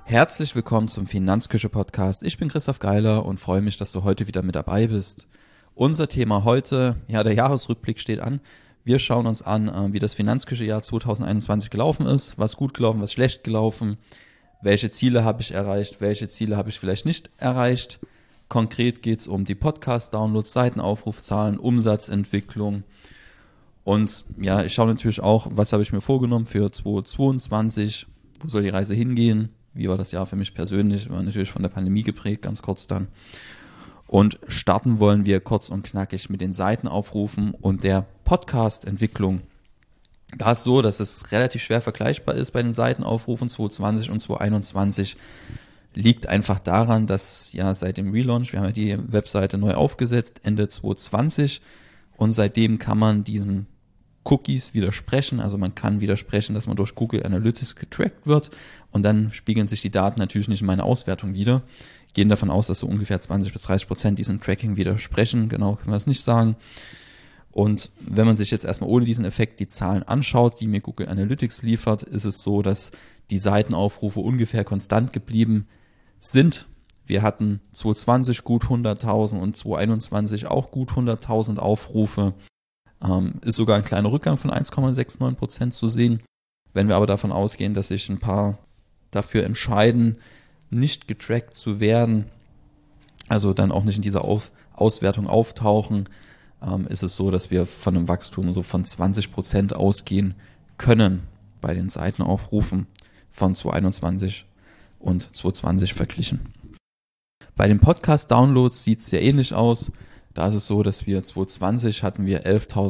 Herzlich willkommen zum Finanzküche-Podcast. Ich bin Christoph Geiler und freue mich, dass du heute wieder mit dabei bist. Unser Thema heute, der Jahresrückblick steht an. Wir schauen uns an, wie das Finanzküche-Jahr 2021 gelaufen ist, was gut gelaufen, was schlecht gelaufen, welche Ziele habe ich erreicht, welche Ziele habe ich vielleicht nicht erreicht. Konkret geht es um die Podcast-Downloads, Seitenaufrufzahlen, Umsatzentwicklung. Und ich schaue natürlich auch, was habe ich mir vorgenommen für 2022, wo soll die Reise hingehen. Wie war das Jahr für mich persönlich? War natürlich von der Pandemie geprägt, ganz kurz dann. Und starten wollen wir kurz und knackig mit den Seitenaufrufen und der Podcast-Entwicklung. Da ist so, dass es relativ schwer vergleichbar ist bei den Seitenaufrufen 2020 und 2021. Liegt einfach daran, dass seit dem Relaunch, wir haben die Webseite neu aufgesetzt, Ende 2020. Und seitdem kann man diesen Cookies widersprechen, also man kann widersprechen, dass man durch Google Analytics getrackt wird und dann spiegeln sich die Daten natürlich nicht in meiner Auswertung wieder. Gehen davon aus, dass so ungefähr 20-30% diesem Tracking widersprechen, genau können wir es nicht sagen. Und wenn man sich jetzt erstmal ohne diesen Effekt die Zahlen anschaut, die mir Google Analytics liefert, ist es so, dass die Seitenaufrufe ungefähr konstant geblieben sind. Wir hatten 2020 gut 100.000 und 2021 auch gut 100.000 Aufrufe. Ist sogar ein kleiner Rückgang von 1,69% zu sehen. Wenn wir aber davon ausgehen, dass sich ein paar dafür entscheiden, nicht getrackt zu werden, also dann auch nicht in dieser Auswertung auftauchen, ist es so, dass wir von einem Wachstum so von 20% ausgehen können bei den Seitenaufrufen von 2021 und 2020 verglichen. Bei den Podcast-Downloads sieht es sehr ähnlich aus. Da ist es so, dass wir 2020 hatten wir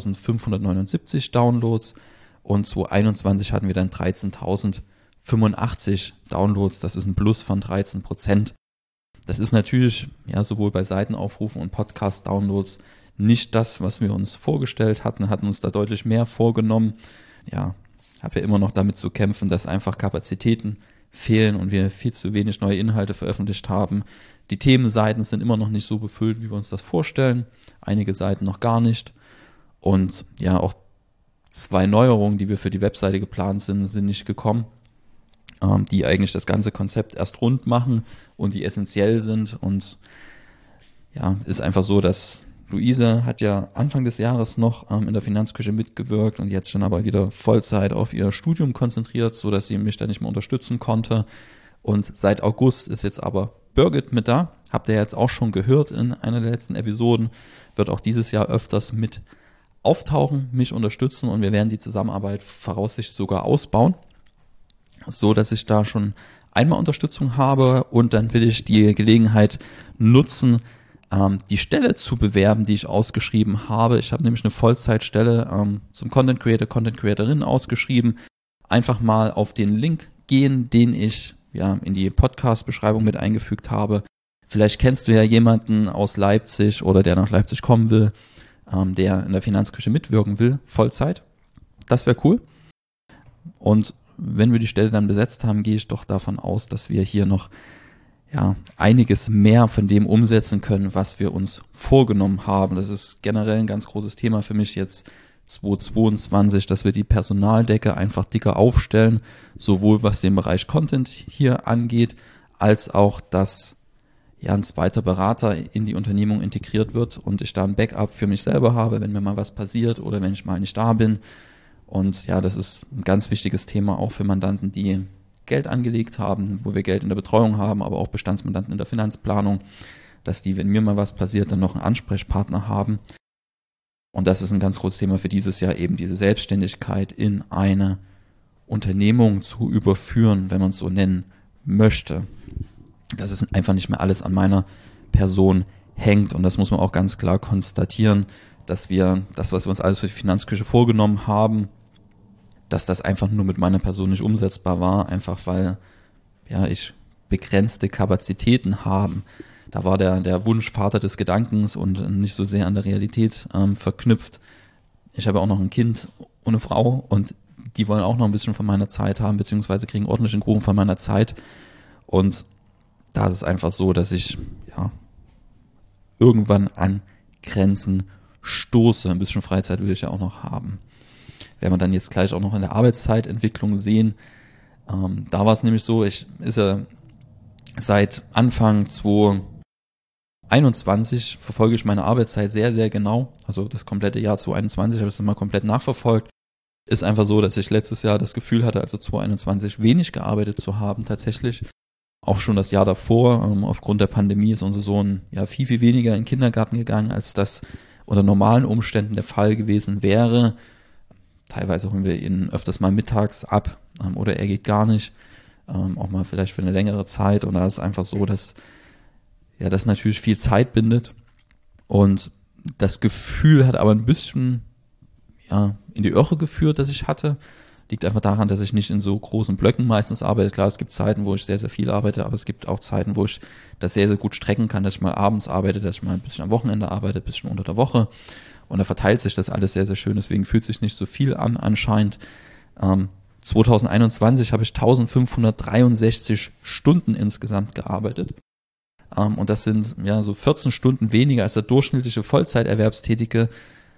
11.579 Downloads und 2021 hatten wir dann 13.085 Downloads. Das ist ein Plus von 13%. Das ist natürlich sowohl bei Seitenaufrufen und Podcast-Downloads nicht das, was wir uns vorgestellt hatten uns da deutlich mehr vorgenommen. Habe immer noch damit zu kämpfen, dass einfach Kapazitäten fehlen und wir viel zu wenig neue Inhalte veröffentlicht haben. Die Themenseiten sind immer noch nicht so befüllt, wie wir uns das vorstellen. Einige Seiten noch gar nicht. Und auch 2 Neuerungen, die wir für die Webseite geplant sind nicht gekommen, die eigentlich das ganze Konzept erst rund machen und die essentiell sind. Und ist einfach so, dass Luise hat Anfang des Jahres noch in der Finanzküche mitgewirkt und jetzt schon aber wieder Vollzeit auf ihr Studium konzentriert, so dass sie mich da nicht mehr unterstützen konnte. Und seit August ist jetzt aber Birgit mit da. Habt ihr jetzt auch schon gehört in einer der letzten Episoden. Wird auch dieses Jahr öfters mit auftauchen, mich unterstützen und wir werden die Zusammenarbeit voraussichtlich sogar ausbauen, so dass ich da schon einmal Unterstützung habe und dann will ich die Gelegenheit nutzen, die Stelle zu bewerben, die ich ausgeschrieben habe. Ich habe nämlich eine Vollzeitstelle zum Content Creator, Content Creatorin ausgeschrieben. Einfach mal auf den Link gehen, den ich in die Podcast-Beschreibung mit eingefügt habe. Vielleicht kennst du ja jemanden aus Leipzig oder der nach Leipzig kommen will, der in der Finanzküche mitwirken will, Vollzeit. Das wäre cool. Und wenn wir die Stelle dann besetzt haben, gehe ich doch davon aus, dass wir hier noch einiges mehr von dem umsetzen können, was wir uns vorgenommen haben. Das ist generell ein ganz großes Thema für mich jetzt 2022, dass wir die Personaldecke einfach dicker aufstellen, sowohl was den Bereich Content hier angeht, als auch, dass ein zweiter Berater in die Unternehmung integriert wird und ich da ein Backup für mich selber habe, wenn mir mal was passiert oder wenn ich mal nicht da bin. Und das ist ein ganz wichtiges Thema auch für Mandanten, die Geld angelegt haben, wo wir Geld in der Betreuung haben, aber auch Bestandsmandanten in der Finanzplanung, dass die, wenn mir mal was passiert, dann noch einen Ansprechpartner haben. Und das ist ein ganz großes Thema für dieses Jahr, eben diese Selbstständigkeit in eine Unternehmung zu überführen, wenn man es so nennen möchte. Dass es einfach nicht mehr alles an meiner Person hängt. Und das muss man auch ganz klar konstatieren, dass wir das, was wir uns alles für die Finanzküche vorgenommen haben, dass das einfach nur mit meiner Person nicht umsetzbar war, einfach weil ich begrenzte Kapazitäten habe. Da war der Wunsch Vater des Gedankens und nicht so sehr an der Realität verknüpft. Ich habe auch noch ein Kind und eine Frau und die wollen auch noch ein bisschen von meiner Zeit haben, beziehungsweise kriegen ordentlichen Kuchen von meiner Zeit. Und da ist es einfach so, dass ich irgendwann an Grenzen stoße. Ein bisschen Freizeit will ich ja auch noch haben. Werden wir dann jetzt gleich auch noch in der Arbeitszeitentwicklung sehen. Da war es nämlich so, ist ja Seit Anfang 2021 verfolge ich meine Arbeitszeit sehr, sehr genau. Also das komplette Jahr 2021 habe ich das mal komplett nachverfolgt. Ist einfach so, dass ich letztes Jahr das Gefühl hatte, also 2021 wenig gearbeitet zu haben tatsächlich. Auch schon das Jahr davor, aufgrund der Pandemie ist unser Sohn ja viel, viel weniger in den Kindergarten gegangen, als das unter normalen Umständen der Fall gewesen wäre. Teilweise holen wir ihn öfters mal mittags ab oder er geht gar nicht. Auch mal vielleicht für eine längere Zeit. Und da ist einfach so, dass ja das natürlich viel Zeit bindet. Und das Gefühl hat aber ein bisschen in die Irre geführt, das ich hatte. Liegt einfach daran, dass ich nicht in so großen Blöcken meistens arbeite. Klar, es gibt Zeiten, wo ich sehr, sehr viel arbeite, aber es gibt auch Zeiten, wo ich das sehr, sehr gut strecken kann, dass ich mal abends arbeite, dass ich mal ein bisschen am Wochenende arbeite, ein bisschen unter der Woche. Und da verteilt sich das alles sehr, sehr schön. Deswegen fühlt sich nicht so viel an anscheinend. 2021 habe ich 1563 Stunden insgesamt gearbeitet. Und das sind ja so 14 Stunden weniger als der durchschnittliche Vollzeiterwerbstätige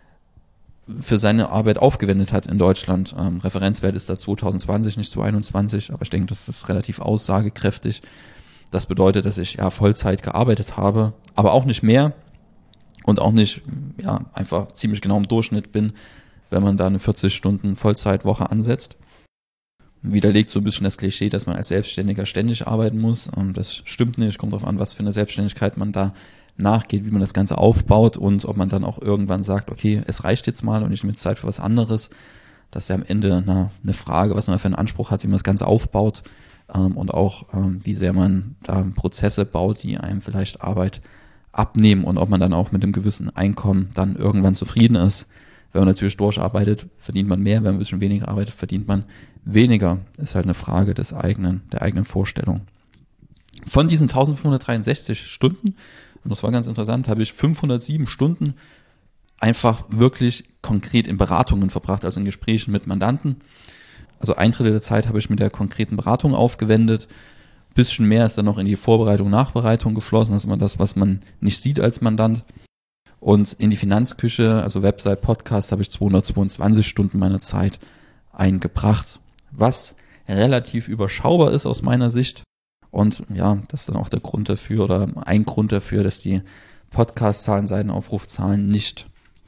für seine Arbeit aufgewendet hat in Deutschland. Referenzwert ist da 2020, nicht 2021, aber ich denke, das ist relativ aussagekräftig. Das bedeutet, dass ich Vollzeit gearbeitet habe, aber auch nicht mehr und auch nicht einfach ziemlich genau im Durchschnitt bin, wenn man da eine 40 Stunden Vollzeitwoche ansetzt. Widerlegt so ein bisschen das Klischee, dass man als Selbstständiger ständig arbeiten muss. Das stimmt nicht, kommt darauf an, was für eine Selbstständigkeit man da nachgeht, wie man das Ganze aufbaut und ob man dann auch irgendwann sagt, okay, es reicht jetzt mal und ich nehme Zeit für was anderes. Das ist ja am Ende eine Frage, was man für einen Anspruch hat, wie man das Ganze aufbaut und auch wie sehr man da Prozesse baut, die einem vielleicht Arbeit abnehmen und ob man dann auch mit einem gewissen Einkommen dann irgendwann zufrieden ist. Wenn man natürlich durcharbeitet, verdient man mehr, wenn man ein bisschen weniger arbeitet, verdient man weniger. Ist halt eine Frage der eigenen Vorstellung. Von diesen 1563 Stunden, und das war ganz interessant, habe ich 507 Stunden einfach wirklich konkret in Beratungen verbracht, also in Gesprächen mit Mandanten. Also 1/3 der Zeit habe ich mit der konkreten Beratung aufgewendet. Ein bisschen mehr ist dann noch in die Vorbereitung, Nachbereitung geflossen. Das ist immer das, was man nicht sieht als Mandant. Und in die Finanzküche, also Website, Podcast, habe ich 222 Stunden meiner Zeit eingebracht, was relativ überschaubar ist aus meiner Sicht. Und das ist dann auch der Grund dafür oder ein Grund dafür, dass die Podcast-Zahlen, Seitenaufrufzahlen nicht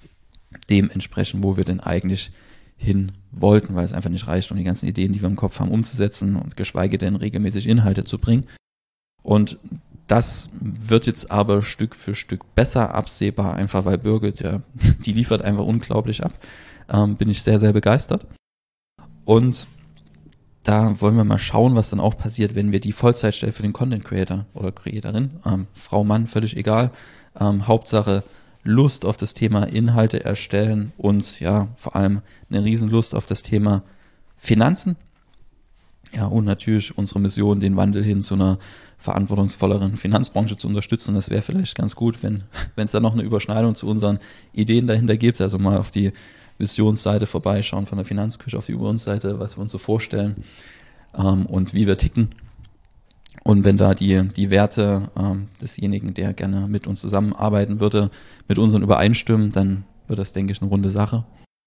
dem entsprechen, wo wir denn eigentlich hin wollten, weil es einfach nicht reicht, um die ganzen Ideen, die wir im Kopf haben, umzusetzen und geschweige denn regelmäßig Inhalte zu bringen. Und das wird jetzt aber Stück für Stück besser absehbar, einfach weil Birgit, die liefert einfach unglaublich ab. Bin ich sehr, sehr begeistert. Und da wollen wir mal schauen, was dann auch passiert, wenn wir die Vollzeitstelle für den Content Creator oder Creatorin, Frau, Mann, völlig egal, Hauptsache Lust auf das Thema Inhalte erstellen und vor allem eine Riesenlust auf das Thema Finanzen. Ja, und natürlich unsere Mission, den Wandel hin zu einer verantwortungsvolleren Finanzbranche zu unterstützen. Das wäre vielleicht ganz gut, wenn es da noch eine Überschneidung zu unseren Ideen dahinter gibt. Also mal auf die Visionsseite vorbeischauen von der Finanzküche, auf die Übungsseite, was wir uns so vorstellen und wie wir ticken. Und wenn da die Werte desjenigen, der gerne mit uns zusammenarbeiten würde, mit unseren übereinstimmen, dann wird das, denke ich, eine runde Sache.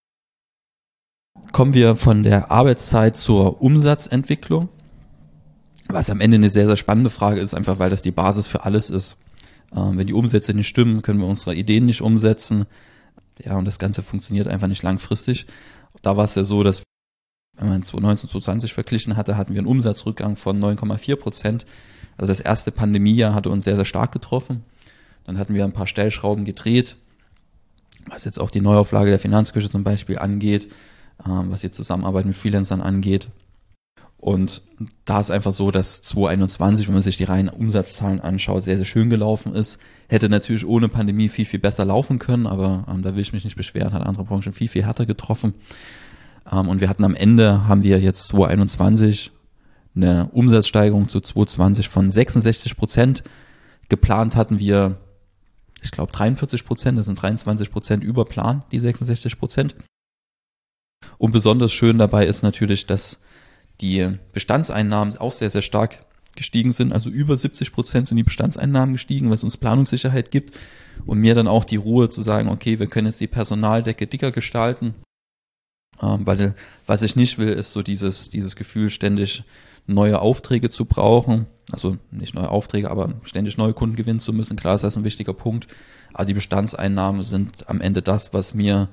Kommen wir von der Arbeitszeit zur Umsatzentwicklung, was am Ende eine sehr, sehr spannende Frage ist, einfach weil das die Basis für alles ist. Wenn die Umsätze nicht stimmen, können wir unsere Ideen nicht umsetzen. Ja, und das Ganze funktioniert einfach nicht langfristig. Da war es ja so, dass wenn man 2019, 2020 verglichen hatte, hatten wir einen Umsatzrückgang von 9,4%. Also das erste Pandemiejahr hatte uns sehr, sehr stark getroffen. Dann hatten wir ein paar Stellschrauben gedreht, was jetzt auch die Neuauflage der Finanzküche zum Beispiel angeht, was die Zusammenarbeit mit Freelancern angeht. Und da ist einfach so, dass 2021, wenn man sich die reinen Umsatzzahlen anschaut, sehr, sehr schön gelaufen ist. Hätte natürlich ohne Pandemie viel, viel besser laufen können, aber da will ich mich nicht beschweren, hat andere Branchen viel, viel härter getroffen. Und wir hatten am Ende, haben wir jetzt 2021 eine Umsatzsteigerung zu 2020 von 66%. Geplant hatten wir, ich glaube 43%, das sind 23% über Plan, die 66%. Und besonders schön dabei ist natürlich, dass die Bestandseinnahmen auch sehr, sehr stark gestiegen sind. Also über 70% sind die Bestandseinnahmen gestiegen, was uns Planungssicherheit gibt und mir dann auch die Ruhe zu sagen, okay, wir können jetzt die Personaldecke dicker gestalten, weil was ich nicht will, ist so dieses Gefühl, ständig neue Aufträge zu brauchen. Also nicht neue Aufträge, aber ständig neue Kunden gewinnen zu müssen. Klar ist das ein wichtiger Punkt. Aber die Bestandseinnahmen sind am Ende das, was mir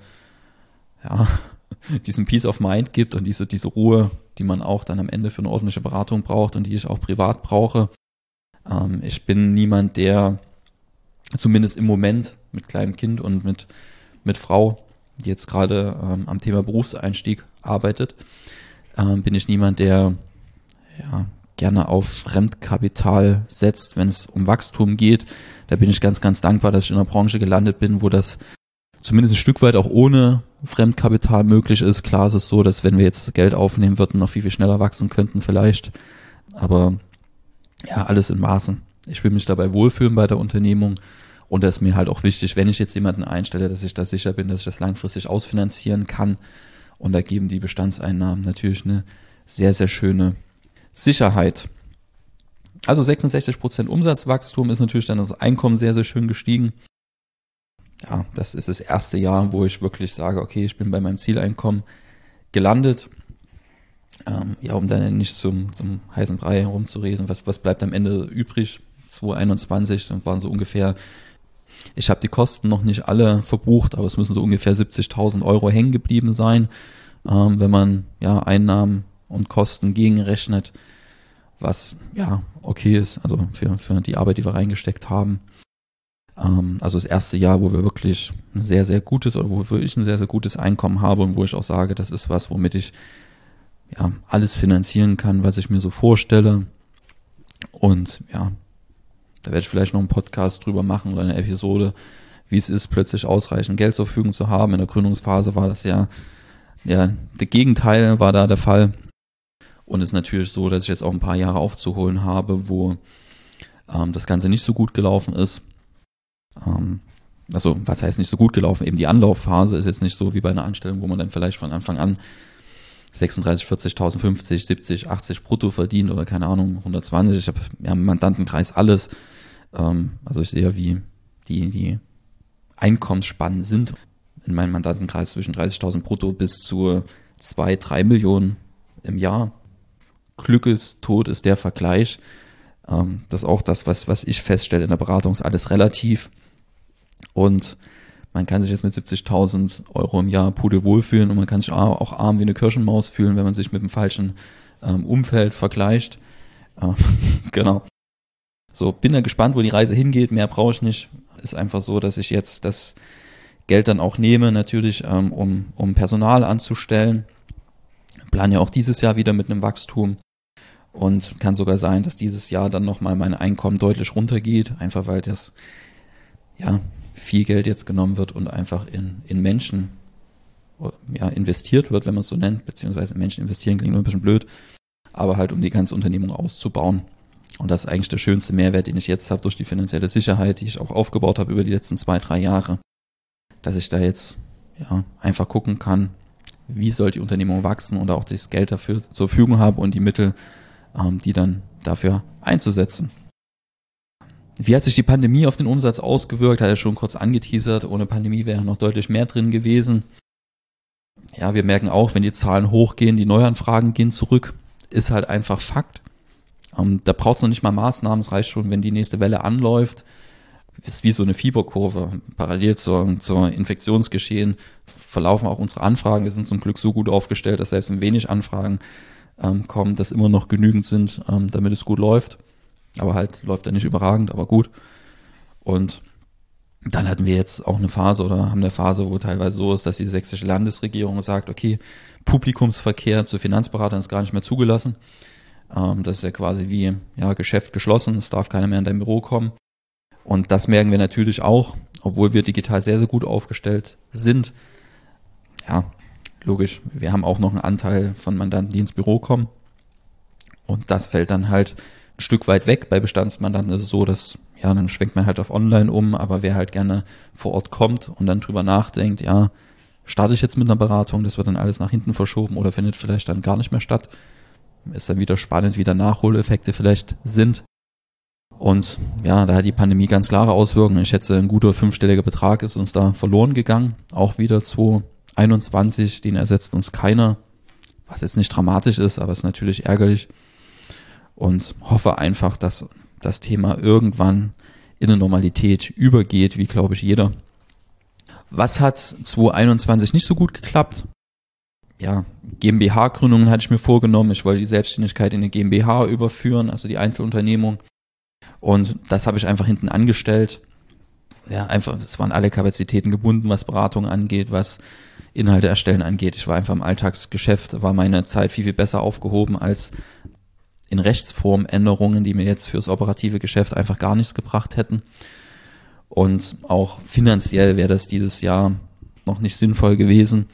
diesen Peace of Mind gibt und diese Ruhe, die man auch dann am Ende für eine ordentliche Beratung braucht und die ich auch privat brauche. Ich bin niemand, der zumindest im Moment mit kleinem Kind und mit Frau, die jetzt gerade am Thema Berufseinstieg arbeitet, bin ich niemand, der gerne auf Fremdkapital setzt, wenn es um Wachstum geht. Da bin ich ganz, ganz dankbar, dass ich in einer Branche gelandet bin, wo das zumindest ein Stück weit auch ohne Fremdkapital möglich ist. Klar ist es so, dass wenn wir jetzt Geld aufnehmen würden, noch viel, viel schneller wachsen könnten vielleicht. Aber ja, alles in Maßen. Ich will mich dabei wohlfühlen bei der Unternehmung. Und das ist mir halt auch wichtig, wenn ich jetzt jemanden einstelle, dass ich da sicher bin, dass ich das langfristig ausfinanzieren kann. Und da geben die Bestandseinnahmen natürlich eine sehr, sehr schöne Sicherheit. Also 66% Umsatzwachstum ist natürlich dann das Einkommen sehr, sehr schön gestiegen. Ja, das ist das erste Jahr, wo ich wirklich sage, okay, ich bin bei meinem Zieleinkommen gelandet. Um dann nicht zum heißen Brei herumzureden, was bleibt am Ende übrig? 2021, dann waren so ungefähr, ich habe die Kosten noch nicht alle verbucht, aber es müssen so ungefähr 70.000 Euro hängen geblieben sein, wenn man Einnahmen und Kosten gegenrechnet, was okay ist, also für die Arbeit, die wir reingesteckt haben. Also das erste Jahr, wo wir wirklich ein sehr, sehr gutes oder wo ich ein sehr, sehr gutes Einkommen habe und wo ich auch sage, das ist was, womit ich alles finanzieren kann, was ich mir so vorstelle. Und da werde ich vielleicht noch einen Podcast drüber machen oder eine Episode, wie es ist, plötzlich ausreichend Geld zur Verfügung zu haben. In der Gründungsphase war das der Gegenteil war da der Fall. Und es ist natürlich so, dass ich jetzt auch ein paar Jahre aufzuholen habe, wo das Ganze nicht so gut gelaufen ist. Also was heißt nicht so gut gelaufen? Eben die Anlaufphase ist jetzt nicht so wie bei einer Anstellung, wo man dann vielleicht von Anfang an 36, 40.000, 50, 70, 80 brutto verdient oder keine Ahnung, 120. Ich habe im Mandantenkreis alles. Also ich sehe, wie die Einkommensspannen sind in meinem Mandantenkreis zwischen 30.000 brutto bis zu 2, 3 Millionen im Jahr. Glück ist, Tod ist der Vergleich. Das ist auch das, was ich feststelle in der Beratung, ist alles relativ. Und man kann sich jetzt mit 70.000 Euro im Jahr pudelwohl fühlen und man kann sich auch arm wie eine Kirschenmaus fühlen, wenn man sich mit dem falschen Umfeld vergleicht. Genau. So, bin da gespannt, wo die Reise hingeht. Mehr brauche ich nicht. Ist einfach so, dass ich jetzt das Geld dann auch nehme, natürlich, um Personal anzustellen. Plane ja auch dieses Jahr wieder mit einem Wachstum. Und kann sogar sein, dass dieses Jahr dann nochmal mein Einkommen deutlich runtergeht, einfach weil das viel Geld jetzt genommen wird und einfach in Menschen investiert wird, wenn man es so nennt, beziehungsweise Menschen investieren klingt nur ein bisschen blöd, aber halt um die ganze Unternehmung auszubauen. Und das ist eigentlich der schönste Mehrwert, den ich jetzt habe durch die finanzielle Sicherheit, die ich auch aufgebaut habe über die letzten 2, 3 Jahre, dass ich da jetzt einfach gucken kann, wie soll die Unternehmung wachsen und auch das Geld dafür zur Verfügung habe und die Mittel, die dann dafür einzusetzen. Wie hat sich die Pandemie auf den Umsatz ausgewirkt? Hat er schon kurz angeteasert. Ohne Pandemie wäre noch deutlich mehr drin gewesen. Ja, wir merken auch, wenn die Zahlen hochgehen, die Neuanfragen gehen zurück, ist halt einfach Fakt. Da braucht es noch nicht mal Maßnahmen. Es reicht schon, wenn die nächste Welle anläuft. Ist wie so eine Fieberkurve. Parallel zur Infektionsgeschehen verlaufen auch unsere Anfragen. Wir sind zum Glück so gut aufgestellt, dass selbst wenn wenig Anfragen kommen, dass immer noch genügend sind, damit es gut läuft. Aber halt läuft er nicht überragend, aber gut. Und dann hatten wir jetzt auch eine Phase oder haben eine Phase, wo teilweise so ist, dass die sächsische Landesregierung sagt, okay, Publikumsverkehr zu Finanzberatern ist gar nicht mehr zugelassen. Das ist ja quasi wie Geschäft geschlossen, es darf keiner mehr in dein Büro kommen. Und das merken wir natürlich auch, obwohl wir digital sehr, sehr gut aufgestellt sind. Ja, logisch, wir haben auch noch einen Anteil von Mandanten, die ins Büro kommen. Und das fällt dann halt ein Stück weit weg. Bei Bestandsmandanten ist es so, dass dann schwenkt man halt auf Online um, aber wer halt gerne vor Ort kommt und dann drüber nachdenkt, starte ich jetzt mit einer Beratung, das wird dann alles nach hinten verschoben oder findet vielleicht dann gar nicht mehr statt. Ist dann wieder spannend, wie da Nachholeffekte vielleicht sind. Und da hat die Pandemie ganz klare Auswirkungen. Ich schätze, ein guter 5-stelliger Betrag ist uns da verloren gegangen. Auch wieder 2021, den ersetzt uns keiner. Was jetzt nicht dramatisch ist, aber ist natürlich ärgerlich. und hoffe einfach, dass das Thema irgendwann in eine Normalität übergeht, wie glaube ich jeder. Was hat 2021 nicht so gut geklappt? Ja, GmbH-Gründungen hatte ich mir vorgenommen. Ich wollte die Selbstständigkeit in eine GmbH überführen, also die Einzelunternehmung. Und das habe ich einfach hinten angestellt. Ja, einfach, es waren alle Kapazitäten gebunden, was Beratung angeht, was Inhalte erstellen angeht. Ich war einfach im Alltagsgeschäft, war meine Zeit viel, viel besser aufgehoben als in Rechtsformänderungen, die mir jetzt fürs operative Geschäft einfach gar nichts gebracht hätten. Und auch finanziell wäre das dieses Jahr noch nicht sinnvoll gewesen.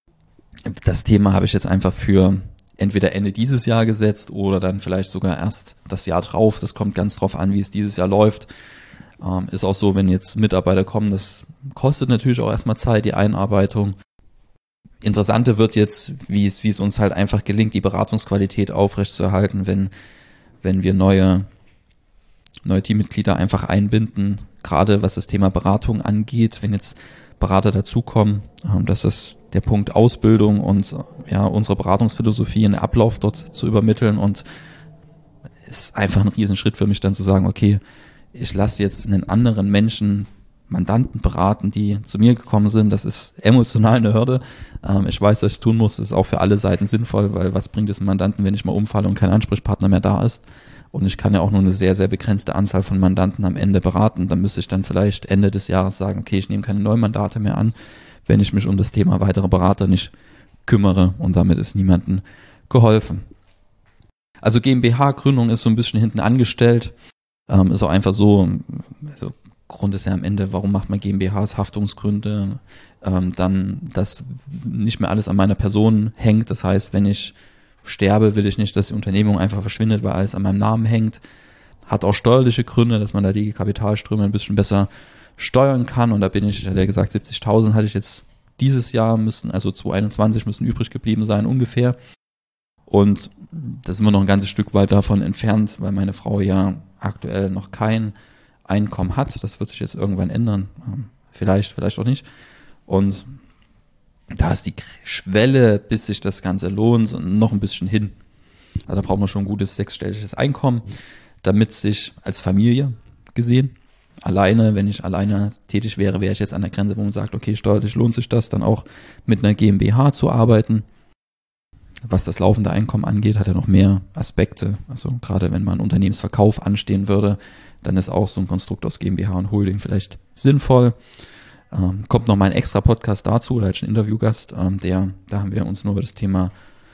Das Thema habe ich jetzt einfach für entweder Ende dieses Jahr gesetzt oder dann vielleicht sogar erst das Jahr drauf. Das kommt ganz drauf an, wie es dieses Jahr läuft. Ist auch so, wenn jetzt Mitarbeiter kommen, das kostet natürlich auch erstmal Zeit, die Einarbeitung. Interessante wird jetzt, wie es uns halt einfach gelingt, die Beratungsqualität aufrechtzuerhalten, wenn wir neue Teammitglieder einfach einbinden, gerade was das Thema Beratung angeht, wenn jetzt Berater dazukommen, dass das der Punkt Ausbildung und ja unsere Beratungsphilosophie in den Ablauf dort zu übermitteln, und es ist einfach ein Riesenschritt für mich dann zu sagen, okay, ich lasse jetzt einen anderen Menschen Mandanten beraten, die zu mir gekommen sind. Das ist emotional eine Hürde. Ich weiß, dass ich es tun muss. Das ist auch für alle Seiten sinnvoll, weil was bringt es einem Mandanten, wenn ich mal umfalle und kein Ansprechpartner mehr da ist? Und ich kann ja auch nur eine sehr, sehr begrenzte Anzahl von Mandanten am Ende beraten. Dann müsste ich dann vielleicht Ende des Jahres sagen, okay, ich nehme keine neuen Mandate mehr an, wenn ich mich um das Thema weitere Berater nicht kümmere, und damit ist niemandem geholfen. Also GmbH-Gründung ist so ein bisschen hinten angestellt. Ist auch einfach so, also Grund ist ja am Ende, warum macht man GmbHs, Haftungsgründe, dann, dass nicht mehr alles an meiner Person hängt. Das heißt, wenn ich sterbe, will ich nicht, dass die Unternehmung einfach verschwindet, weil alles an meinem Namen hängt. Hat auch steuerliche Gründe, dass man da die Kapitalströme ein bisschen besser steuern kann. Und da bin ich ja gesagt, 70.000 hatte ich jetzt dieses Jahr also 2021 müssen übrig geblieben sein ungefähr. Und da sind wir noch ein ganzes Stück weit davon entfernt, weil meine Frau ja aktuell noch kein Einkommen hat. Das wird sich jetzt irgendwann ändern. Vielleicht auch nicht. Und da ist die Schwelle, bis sich das Ganze lohnt, noch ein bisschen hin. Also da braucht man schon ein gutes sechsstelliges Einkommen, damit sich als Familie gesehen, wenn ich alleine tätig wäre, wäre ich jetzt an der Grenze, wo man sagt, okay, steuerlich lohnt sich das, dann auch mit einer GmbH zu arbeiten. Was das laufende Einkommen angeht, hat er noch mehr Aspekte. Also gerade wenn mal ein Unternehmensverkauf anstehen würde, dann ist auch so ein Konstrukt aus GmbH und Holding vielleicht sinnvoll. Kommt noch mal ein extra Podcast dazu, da hatte ich einen Interviewgast, da haben wir uns nur über das Thema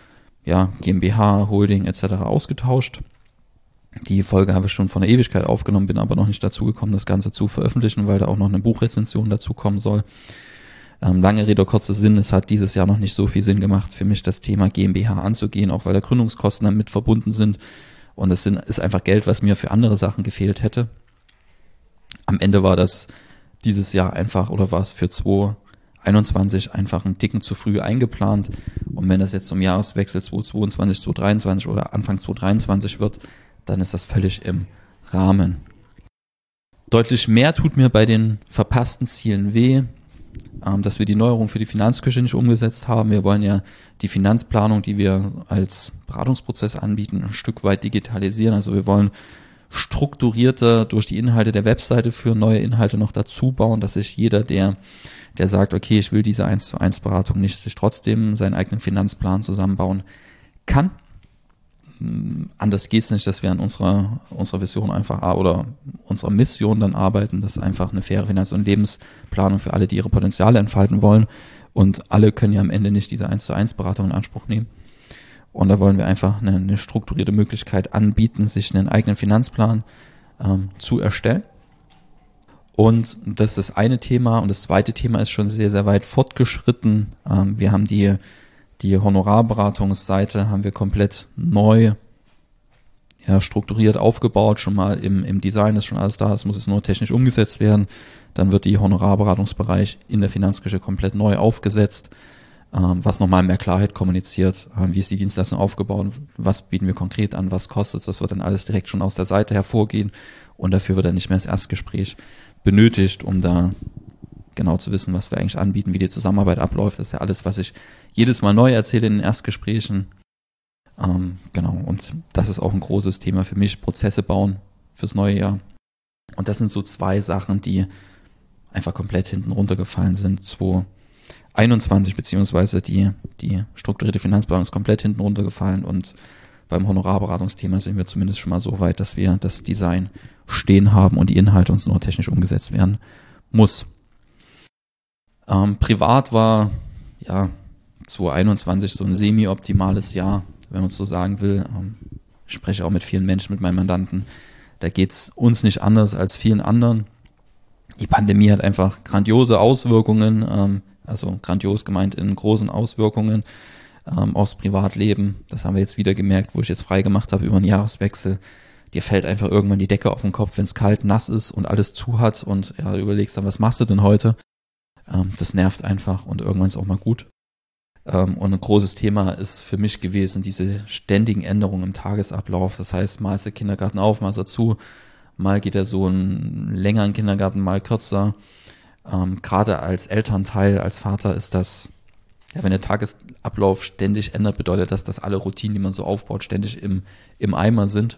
GmbH, Holding etc. ausgetauscht. Die Folge habe ich schon vor einer Ewigkeit aufgenommen, bin aber noch nicht dazu gekommen, das Ganze zu veröffentlichen, weil da auch noch eine Buchrezension dazu kommen soll. Lange Rede, kurzer Sinn, es hat dieses Jahr noch nicht so viel Sinn gemacht für mich, das Thema GmbH anzugehen, auch weil da Gründungskosten damit verbunden sind. Und es ist einfach Geld, was mir für andere Sachen gefehlt hätte. Am Ende war das dieses Jahr einfach, oder war es für 2021 einfach einen Ticken zu früh eingeplant. Und wenn das jetzt zum Jahreswechsel 2022, 2023 oder Anfang 2023 wird, dann ist das völlig im Rahmen. Deutlich mehr tut mir bei den verpassten Zielen weh, dass wir die Neuerung für die Finanzküche nicht umgesetzt haben. Wir wollen ja die Finanzplanung, die wir als Beratungsprozess anbieten, ein Stück weit digitalisieren. Also wir wollen strukturierter durch die Inhalte der Webseite für neue Inhalte noch dazu bauen, dass sich jeder, der sagt, okay, ich will diese 1:1 Beratung nicht, sich trotzdem seinen eigenen Finanzplan zusammenbauen kann. Anders geht's nicht, dass wir an unserer Vision einfach oder unserer Mission dann arbeiten. Das ist einfach eine faire Finanz- und Lebensplanung für alle, die ihre Potenziale entfalten wollen. Und alle können ja am Ende nicht diese 1:1 Beratung in Anspruch nehmen. Und da wollen wir einfach eine strukturierte Möglichkeit anbieten, sich einen eigenen Finanzplan zu erstellen. Und das ist das eine Thema. Und das zweite Thema ist schon sehr, sehr weit fortgeschritten. Wir haben die Honorarberatungsseite haben wir komplett neu strukturiert aufgebaut, schon mal im Design ist schon alles da, es muss jetzt nur technisch umgesetzt werden. Dann wird die Honorarberatungsbereich in der Finanzküche komplett neu aufgesetzt, was nochmal mehr Klarheit kommuniziert, wie ist die Dienstleistung aufgebaut, was bieten wir konkret an, was kostet es, das wird dann alles direkt schon aus der Seite hervorgehen, und dafür wird dann nicht mehr das Erstgespräch benötigt, um da genau zu wissen, was wir eigentlich anbieten, wie die Zusammenarbeit abläuft. Das ist ja alles, was ich jedes Mal neu erzähle in den Erstgesprächen. Genau, und das ist auch ein großes Thema für mich, Prozesse bauen fürs neue Jahr. Und das sind so zwei Sachen, die einfach komplett hinten runtergefallen sind. 2021 beziehungsweise die strukturierte Finanzplanung ist komplett hinten runtergefallen und beim Honorarberatungsthema sind wir zumindest schon mal so weit, dass wir das Design stehen haben und die Inhalte uns nur technisch umgesetzt werden muss. Privat war 2021 so ein semi-optimales Jahr, wenn man es so sagen will. Ich spreche auch mit vielen Menschen, mit meinen Mandanten. Da geht's uns nicht anders als vielen anderen. Die Pandemie hat einfach grandiose Auswirkungen, also grandios gemeint in großen Auswirkungen aufs Privatleben. Das haben wir jetzt wieder gemerkt, wo ich jetzt frei gemacht habe über den Jahreswechsel. Dir fällt einfach irgendwann die Decke auf den Kopf, wenn es kalt, nass ist und alles zu hat und du überlegst dann, was machst du denn heute? Das nervt einfach und irgendwann ist auch mal gut. Und ein großes Thema ist für mich gewesen, diese ständigen Änderungen im Tagesablauf. Das heißt, mal ist der Kindergarten auf, mal ist er zu, mal geht er so einen längeren Kindergarten, mal kürzer. Gerade als Elternteil, als Vater ist das, wenn der Tagesablauf ständig ändert, bedeutet das, dass alle Routinen, die man so aufbaut, ständig im Eimer sind.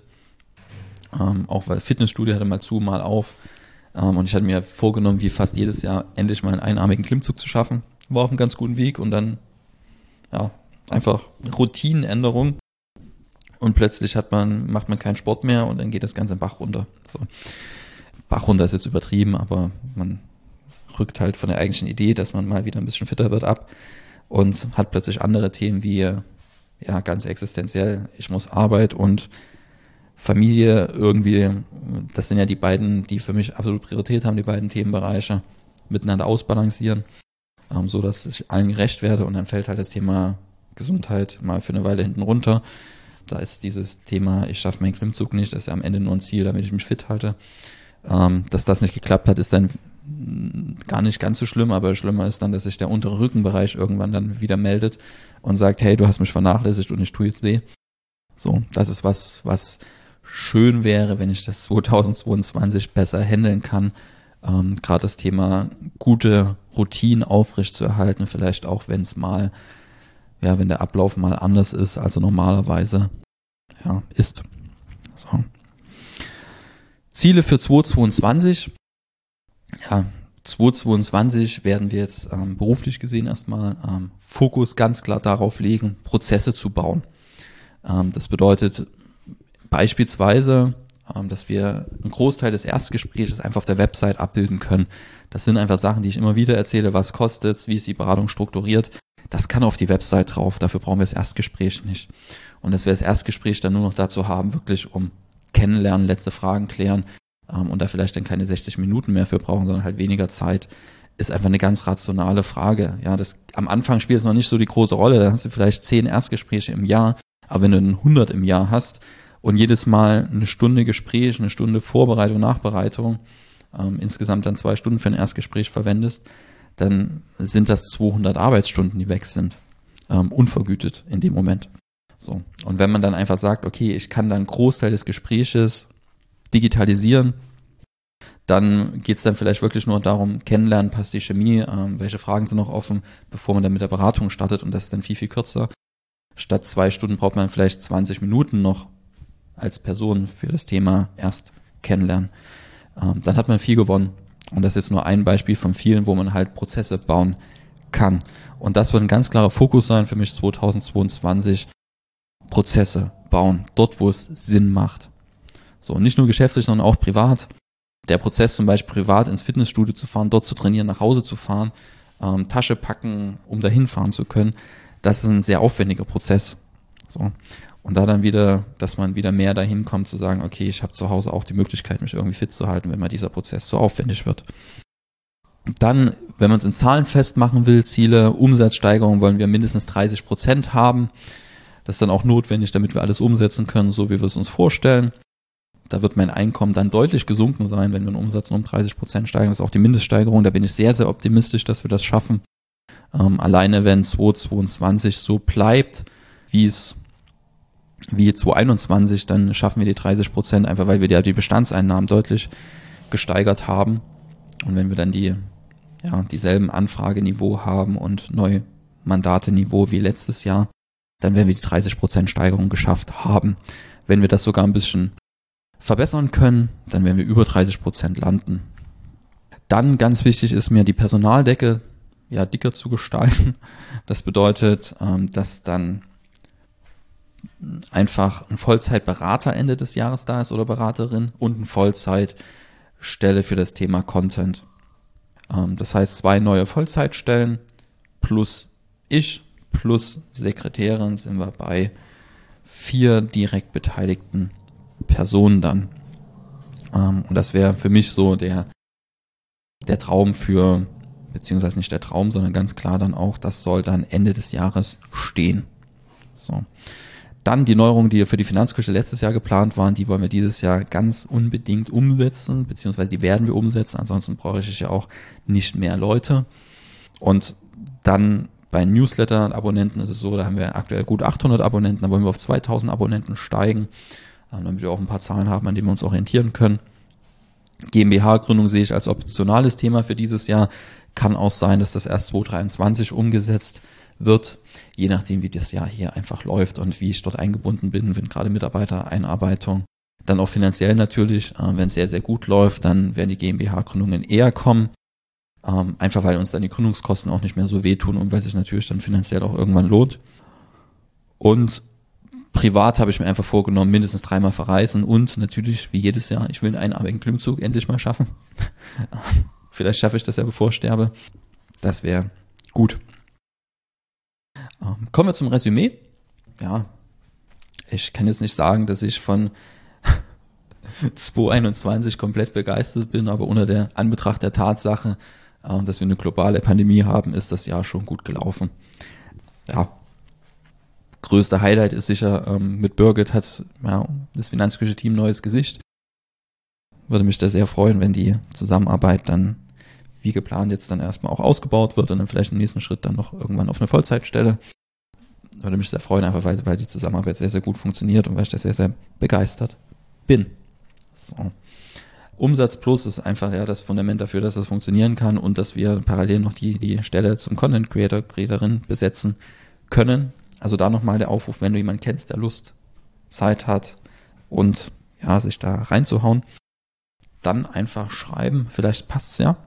Auch weil Fitnessstudio hatte mal zu, mal auf. Und ich hatte mir vorgenommen, wie fast jedes Jahr endlich mal einen einarmigen Klimmzug zu schaffen. War auf einem ganz guten Weg und dann einfach Routinenänderung und plötzlich macht man keinen Sport mehr und dann geht das Ganze den Bach runter. So. Bach runter ist jetzt übertrieben, aber man rückt halt von der eigentlichen Idee, dass man mal wieder ein bisschen fitter wird, ab und hat plötzlich andere Themen wie ganz existenziell, ich muss Arbeit und Familie irgendwie, das sind ja die beiden, die für mich absolut Priorität haben, die beiden Themenbereiche, miteinander ausbalancieren, so dass ich allen gerecht werde und dann fällt halt das Thema Gesundheit mal für eine Weile hinten runter. Da ist dieses Thema, ich schaffe meinen Klimmzug nicht, das ist ja am Ende nur ein Ziel, damit ich mich fit halte. Dass das nicht geklappt hat, ist dann gar nicht ganz so schlimm, aber schlimmer ist dann, dass sich der untere Rückenbereich irgendwann dann wieder meldet und sagt, hey, du hast mich vernachlässigt und ich tue jetzt weh. So, das ist was schön wäre, wenn ich das 2022 besser handeln kann. Gerade das Thema gute Routinen aufrechtzuerhalten, vielleicht auch, wenn es mal, wenn der Ablauf mal anders ist, als er normalerweise ist. So. Ziele für 2022. 2022 werden wir jetzt beruflich gesehen erstmal Fokus ganz klar darauf legen, Prozesse zu bauen. Das bedeutet beispielsweise, dass wir einen Großteil des Erstgesprächs einfach auf der Website abbilden können. Das sind einfach Sachen, die ich immer wieder erzähle, was kostet es, wie ist die Beratung strukturiert. Das kann auf die Website drauf, dafür brauchen wir das Erstgespräch nicht. Und dass wir das Erstgespräch dann nur noch dazu haben, wirklich um kennenlernen, letzte Fragen klären und da vielleicht dann keine 60 Minuten mehr für brauchen, sondern halt weniger Zeit, ist einfach eine ganz rationale Frage. Das am Anfang spielt es noch nicht so die große Rolle, da hast du vielleicht 10 Erstgespräche im Jahr, aber wenn du 100 im Jahr hast und jedes Mal eine Stunde Gespräch, eine Stunde Vorbereitung, Nachbereitung, insgesamt dann 2 Stunden für ein Erstgespräch verwendest, dann sind das 200 Arbeitsstunden, die weg sind, unvergütet in dem Moment. So. Und wenn man dann einfach sagt, okay, ich kann dann einen Großteil des Gespräches digitalisieren, dann geht es dann vielleicht wirklich nur darum, kennenlernen, passt die Chemie, welche Fragen sind noch offen, bevor man dann mit der Beratung startet, und das ist dann viel, viel kürzer. Statt 2 Stunden braucht man vielleicht 20 Minuten noch als Person für das Thema erst kennenlernen. Dann hat man viel gewonnen. Und das ist nur ein Beispiel von vielen, wo man halt Prozesse bauen kann. Und das wird ein ganz klarer Fokus sein für mich 2022. Prozesse bauen, dort wo es Sinn macht. So, nicht nur geschäftlich, sondern auch privat. Der Prozess zum Beispiel privat ins Fitnessstudio zu fahren, dort zu trainieren, nach Hause zu fahren, Tasche packen, um dahin fahren zu können, das ist ein sehr aufwendiger Prozess. So. Und da dann wieder, dass man wieder mehr dahin kommt zu sagen, okay, ich habe zu Hause auch die Möglichkeit, mich irgendwie fit zu halten, wenn mal dieser Prozess so aufwendig wird. Dann, wenn man es in Zahlen festmachen will, Ziele, Umsatzsteigerung wollen wir mindestens 30% haben. Das ist dann auch notwendig, damit wir alles umsetzen können, so wie wir es uns vorstellen. Da wird mein Einkommen dann deutlich gesunken sein, wenn wir den Umsatz nur um 30% steigern. Das ist auch die Mindeststeigerung, da bin ich sehr, sehr optimistisch, dass wir das schaffen. Alleine wenn 2022 so bleibt, wie 2021, dann schaffen wir die 30%, einfach weil wir die Bestandseinnahmen deutlich gesteigert haben. Und wenn wir dann dieselben Anfrageniveau haben und neue Mandate-Niveau wie letztes Jahr, dann werden wir die 30% Steigerung geschafft haben. Wenn wir das sogar ein bisschen verbessern können, dann werden wir über 30% landen. Dann ganz wichtig ist mir, die Personaldecke dicker zu gestalten. Das bedeutet, dass dann einfach ein Vollzeitberater Ende des Jahres da ist oder Beraterin und eine Vollzeitstelle für das Thema Content. Das heißt 2 neue Vollzeitstellen plus ich plus Sekretärin sind wir bei 4 direkt beteiligten Personen dann. Und das wäre für mich so der Traum beziehungsweise nicht der Traum, sondern ganz klar dann auch, das soll dann Ende des Jahres stehen. So. Dann die Neuerungen, die für die Finanzküche letztes Jahr geplant waren, die wollen wir dieses Jahr ganz unbedingt umsetzen, beziehungsweise die werden wir umsetzen, ansonsten brauche ich ja auch nicht mehr Leute. Und dann bei Newsletter-Abonnenten ist es so, da haben wir aktuell gut 800 Abonnenten, da wollen wir auf 2000 Abonnenten steigen, damit wir auch ein paar Zahlen haben, an denen wir uns orientieren können. GmbH-Gründung sehe ich als optionales Thema für dieses Jahr. Kann auch sein, dass das erst 2023 umgesetzt wird, je nachdem, wie das Jahr hier einfach läuft und wie ich dort eingebunden bin, wenn gerade Mitarbeitereinarbeitung. Dann auch finanziell natürlich, wenn es sehr, sehr gut läuft, dann werden die GmbH-Gründungen eher kommen. Einfach weil uns dann die Gründungskosten auch nicht mehr so wehtun und weil sich natürlich dann finanziell auch irgendwann lohnt. Und privat habe ich mir einfach vorgenommen, mindestens 3-mal verreisen und natürlich, wie jedes Jahr, ich will einen einarmigen Klimmzug endlich mal schaffen. Vielleicht schaffe ich das ja, bevor ich sterbe. Das wäre gut. Kommen wir zum Resümee. Ja, ich kann jetzt nicht sagen, dass ich von 2021 komplett begeistert bin, aber unter der Anbetracht der Tatsache, dass wir eine globale Pandemie haben, ist das Jahr schon gut gelaufen. Ja, größte Highlight ist sicher, mit Birgit hat das Finanzküche-Team neues Gesicht. Würde mich da sehr freuen, wenn die Zusammenarbeit dann wie geplant jetzt dann erstmal auch ausgebaut wird und dann vielleicht im nächsten Schritt dann noch irgendwann auf eine Vollzeitstelle. Würde mich sehr freuen, einfach weil die Zusammenarbeit sehr, sehr gut funktioniert und weil ich da sehr, sehr begeistert bin. So. Umsatz Plus ist einfach das Fundament dafür, dass das funktionieren kann und dass wir parallel noch die Stelle zum Content Creator, Creatorin besetzen können. Also da nochmal der Aufruf, wenn du jemanden kennst, der Lust, Zeit hat und sich da reinzuhauen, dann einfach schreiben, vielleicht passt's ja.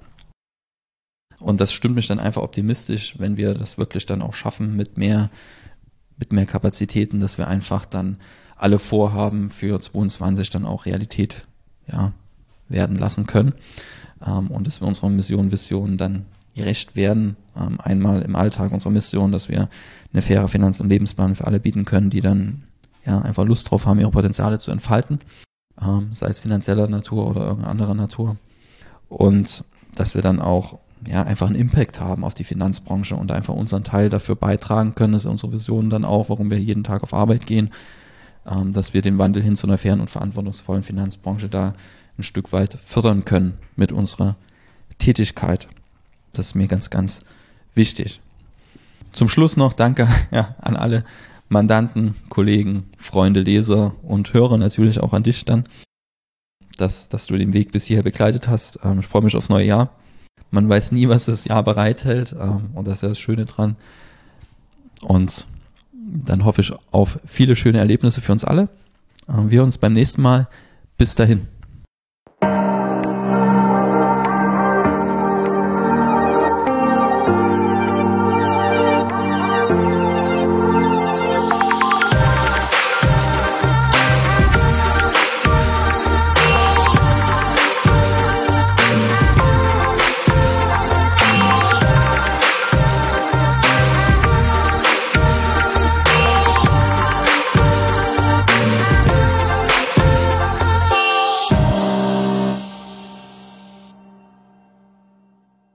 Und das stimmt mich dann einfach optimistisch, wenn wir das wirklich dann auch schaffen mit mehr Kapazitäten, dass wir einfach dann alle Vorhaben für 22 dann auch Realität werden lassen können und dass wir unserer Vision dann gerecht werden. Einmal im Alltag unserer Mission, dass wir eine faire Finanz- und Lebensplan für alle bieten können, die dann einfach Lust drauf haben, ihre Potenziale zu entfalten, sei es finanzieller Natur oder irgendeiner anderer Natur. Und dass wir dann auch einfach einen Impact haben auf die Finanzbranche und einfach unseren Teil dafür beitragen können, das ist unsere Vision dann auch, warum wir jeden Tag auf Arbeit gehen, dass wir den Wandel hin zu einer fairen und verantwortungsvollen Finanzbranche da ein Stück weit fördern können mit unserer Tätigkeit. Das ist mir ganz, ganz wichtig. Zum Schluss noch Danke an alle Mandanten, Kollegen, Freunde, Leser und Hörer, natürlich auch an dich dann, dass du den Weg bis hierher begleitet hast. Ich freue mich aufs neue Jahr. Man weiß nie, was das Jahr bereithält und das ist ja das Schöne dran. Und dann hoffe ich auf viele schöne Erlebnisse für uns alle. Wir uns beim nächsten Mal. Bis dahin.